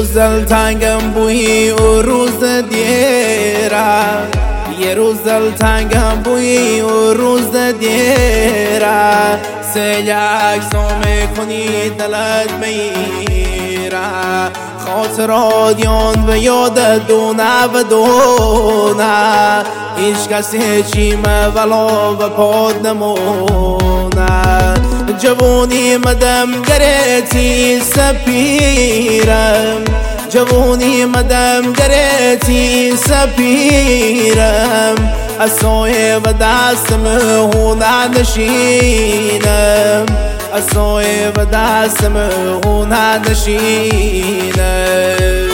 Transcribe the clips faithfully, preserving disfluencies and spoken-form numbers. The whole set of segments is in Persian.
روز دلتنگم بوی و روز دیره یه روز دلتنگم بوی و روز دیره سیل عکسو میکنی دلت میره خاطرات یان و یاد دونه و دونه هیچ کسی چیمه ولا و پاد نمونه جوانی مدم گرتی سپیرم جوانی مدم گرتی سپیرم اسای و دستم هونه نشینم اسای و دستم هونه نشینم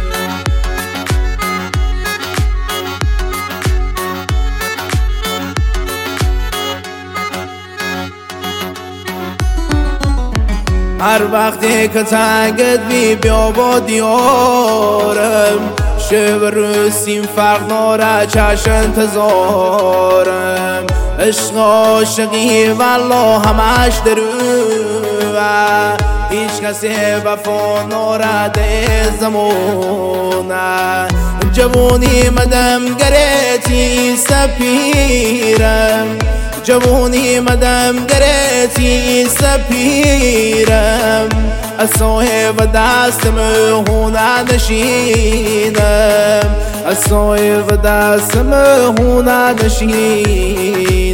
هر وقتی که تنگت بی بیا با دیارم شب روسیم فرق ناره چش انتظارم عشق عاشقی والله همش دروه هیچ کسی وفا ناره ده زمونه جوانی مدم گرتی سپیرم جوانی مدم گرتی سپیرم اسای و دستم هونه نشینم اسای و دستم هونه نشینم